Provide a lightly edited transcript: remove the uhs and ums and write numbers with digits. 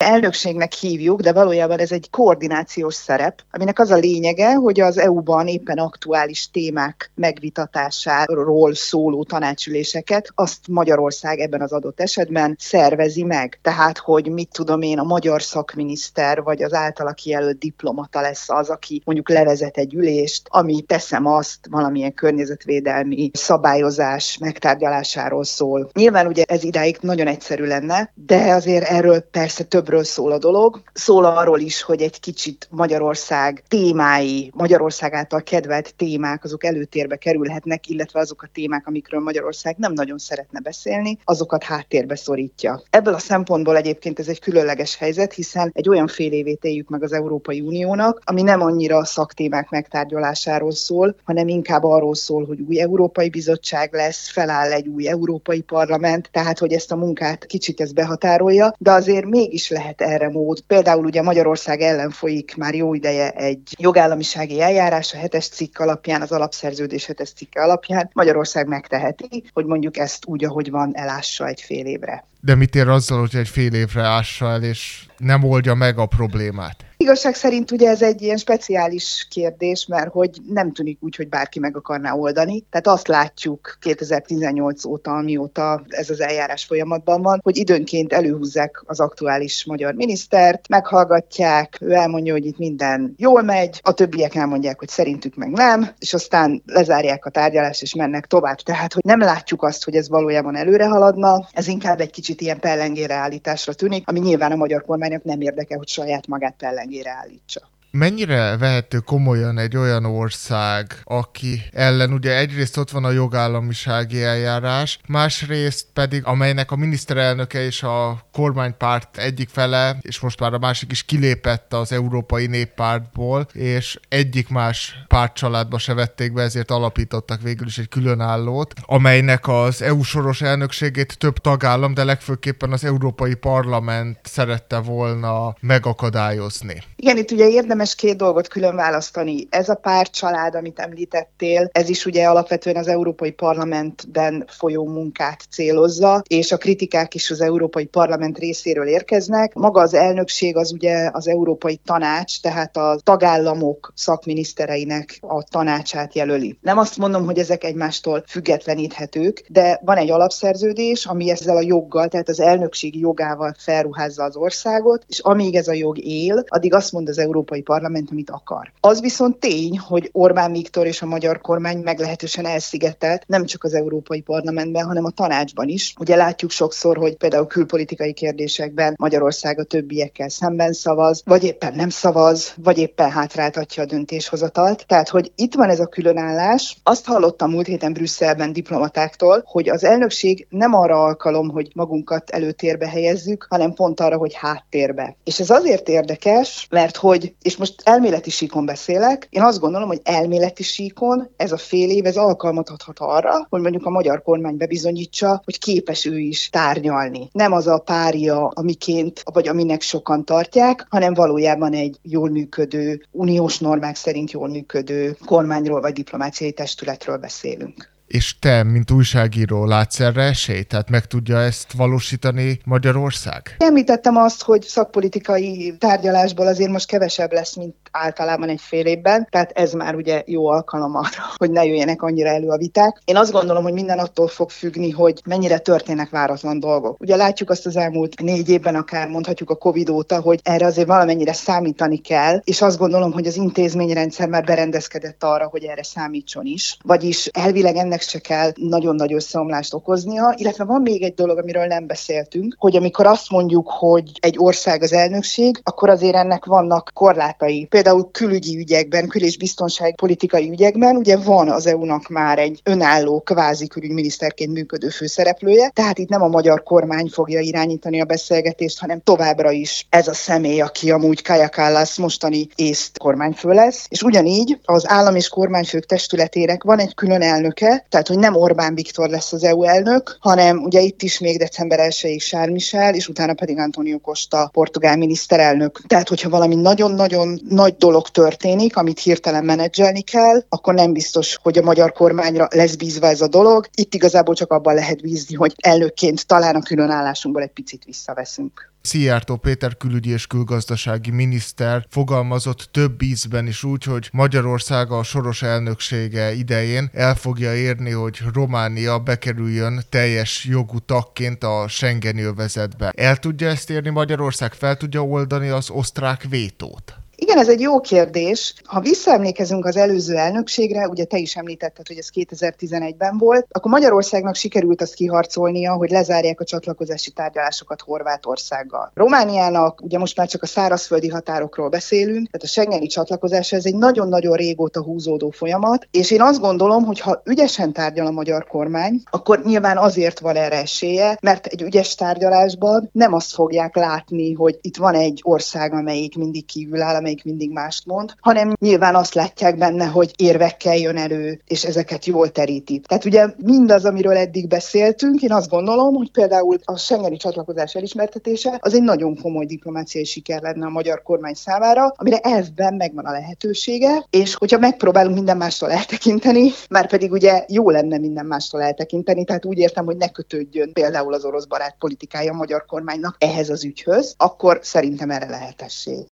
elnökségnek hívjuk, de valójában ez egy koordinációs szerep, aminek az a lényege, hogy az EU-ban éppen aktuális témák megvitatásáról szóló tanácsüléseket azt Magyarország ebben az adott esetben szervezi meg. Tehát, hogy mit tudom én, a magyar szakminiszter vagy az általa kijelölt diplomata lesz az, aki mondjuk levezet egy ülést, ami teszem azt valamilyen környezetvédelmi szabályozás megtárgyalásáról szól. Nyilván ugye ez idáig nagyon egyszerű lenne, de azért erről persze többről szól a dolog. Szól arról is, hogy egy kicsit Magyarország témái, Magyarország által kedvelt témák, azok előtérbe kerülhetnek, illetve azok a témák, amikről Magyarország nem nagyon szeretne beszélni, azokat háttérbe szorítja. Ebből a szempontból egyébként ez egy különleges helyzet, hiszen egy olyan fél évét éljük meg az Európai Uniónak, ami nem annyira a szaktémák megtárgyalásáról szól, hanem inkább arról szól, hogy új Európai Bizottság lesz, feláll egy új Európai Parlament, tehát hogy ezt a munkát kicsit ez behatárolja, de azért mégis lehet erre mód. Például ugye Magyarország ellen folyik már jó ideje egy jogállamisági eljárás, a 7-es cikk alapján, az alapszerződés 7-es cikke alapján Magyarország megteheti, hogy mondjuk ezt úgy, ahogy van, elássa egy fél évre. De mit ér azzal, hogy egy fél évre ássa el, és nem oldja meg a problémát? Igazság szerint ugye ez egy ilyen speciális kérdés, mert hogy nem tűnik úgy, hogy bárki meg akarná oldani. Tehát azt látjuk 2018 óta, amióta ez az eljárás folyamatban van, hogy időnként előhúzzák az aktuális magyar minisztert, meghallgatják, ő elmondja, hogy itt minden jól megy, a többiek elmondják, hogy szerintük meg nem, és aztán lezárják a tárgyalást és mennek tovább. Tehát, hogy nem látjuk azt, hogy ez valójában előre haladna, ez inkább egy kicsit ilyen pellengére állításra tűnik, ami nyilván a magyar kormánynak nem érdeke, hogy saját magát pellengére állítsa. Mennyire vehető komolyan egy olyan ország, aki ellen ugye egyrészt ott van a jogállamisági eljárás, másrészt pedig, amelynek a miniszterelnöke és a kormánypárt egyik fele, és most már a másik is kilépett az Európai Néppártból, és egyik más pártcsaládba se vették be, ezért alapítottak végül is egy különállót, amelynek az EU soros elnökségét több tagállam, de legfőképpen az Európai Parlament szerette volna megakadályozni. Igen, itt ugye érdemes két dolgot külön választani. Ez a pártcsalád, amit említettél, ez is ugye alapvetően az Európai Parlamentben folyó munkát célozza, és a kritikák is az Európai Parlament részéről érkeznek. Maga az elnökség az ugye az Európai Tanács, tehát a tagállamok szakminisztereinek a tanácsát jelöli. Nem azt mondom, hogy ezek egymástól függetleníthetők, de van egy alapszerződés, ami ezzel a joggal, tehát az elnökség jogával felruházza az országot, és amíg ez a jog él, addig azt mond az Európai Parlament, amit akar. Az viszont tény, hogy Orbán Viktor és a magyar kormány meglehetősen elszigetelt, nem csak az Európai Parlamentben, hanem a tanácsban is. Ugye látjuk sokszor, hogy például külpolitikai kérdésekben Magyarország a többiekkel szemben szavaz, vagy éppen nem szavaz, vagy éppen hátráltatja a döntéshozatalt. Tehát, hogy itt van ez a különállás. Azt hallottam múlt héten Brüsszelben diplomatáktól, hogy az elnökség nem arra alkalom, hogy magunkat előtérbe helyezzük, hanem pont arra, hogy háttérbe. És ez azért érdekes, mert hogy, és most elméleti síkon beszélek, én azt gondolom, hogy elméleti síkon ez a fél év, ez alkalmat adhat arra, hogy mondjuk a magyar kormány bebizonyítsa, hogy képes ő is tárgyalni. Nem az a pária, amiként, vagy aminek sokan tartják, hanem valójában egy jól működő, uniós normák szerint jól működő kormányról vagy diplomáciai testületről beszélünk. És te, mint újságíró, látsz erre esélyt? Tehát meg tudja ezt valósítani Magyarország? Említettem azt, hogy szakpolitikai tárgyalásból azért most kevesebb lesz, mint általában egy fél évben, tehát ez már ugye jó alkalom arra, hogy ne jöjjenek annyira elő a viták. Én azt gondolom, hogy minden attól fog függni, hogy mennyire történnek váratlan dolgok. Ugye látjuk azt az elmúlt 4 évben, akár mondhatjuk a Covid óta, hogy erre azért valamennyire számítani kell, és azt gondolom, hogy az intézményrendszer már berendezkedett arra, hogy erre számítson is. Vagyis elvileg ennek se kell nagyon nagy összeomlást okoznia, illetve van még egy dolog, amiről nem beszéltünk, hogy amikor azt mondjuk, hogy egy ország az elnökség, akkor azért ennek vannak korlátai. Például külügyi ügyekben, kül- és biztonságpolitikai ügyekben ugye van az EU-nak már egy önálló, kvázi külügyminiszterként működő főszereplője, tehát itt nem a magyar kormány fogja irányítani a beszélgetést, hanem továbbra is ez a személy, aki amúgy Kaja Kallas mostani észt kormányfő lesz, és ugyanígy az állam és kormányfők testületének van egy külön elnöke, tehát hogy nem Orbán Viktor lesz az EU elnök, hanem ugye itt is még december 1-ig Charles Michel, és utána pedig António Costa, portugál miniszterelnök. Tehát, hogyha valami nagyon-nagyon nagy dolog történik, amit hirtelen menedzselni kell, akkor nem biztos, hogy a magyar kormányra lesz bízva ez a dolog. Itt igazából csak abban lehet bízni, hogy elnökként talán a különállásunkból egy picit visszaveszünk. Szijjártó Péter külügyi és külgazdasági miniszter fogalmazott több ízben is úgy, hogy Magyarország a soros elnöksége idején el fogja érni, hogy Románia bekerüljön teljes jogú tagként a Schengeni övezetbe. El tudja ezt érni Magyarország? Fel tudja oldani az osztrák vétót? Igen, ez egy jó kérdés. Ha visszaemlékezünk az előző elnökségre, ugye te is említetted, hogy ez 2011-ben volt, akkor Magyarországnak sikerült azt kiharcolnia, hogy lezárják a csatlakozási tárgyalásokat Horvátországgal. Romániának, ugye most már csak a szárazföldi határokról beszélünk, tehát a schengeni csatlakozás ez egy nagyon-nagyon régóta húzódó folyamat, és én azt gondolom, hogy ha ügyesen tárgyal a magyar kormány, akkor nyilván azért van erre esélye, mert egy ügyes tárgyalásban nem azt fogják látni, hogy itt van egy ország, amelyik mindig kívül áll, amelyik mindig mást mond, hanem nyilván azt látják benne, hogy érvekkel jön elő, és ezeket jól teríti. Tehát ugye mindaz, amiről eddig beszéltünk, én azt gondolom, hogy például a schengeni csatlakozás elismertetése az egy nagyon komoly diplomáciai siker lenne a magyar kormány számára, amire elvben megvan a lehetősége, és hogyha megpróbálunk minden mástól eltekinteni, már pedig ugye jó lenne minden mástól eltekinteni, tehát úgy értem, hogy ne kötődjön például az orosz barát politikája a magyar kormánynak ehhez az ügyhöz, akkor szerintem erre lehet esély.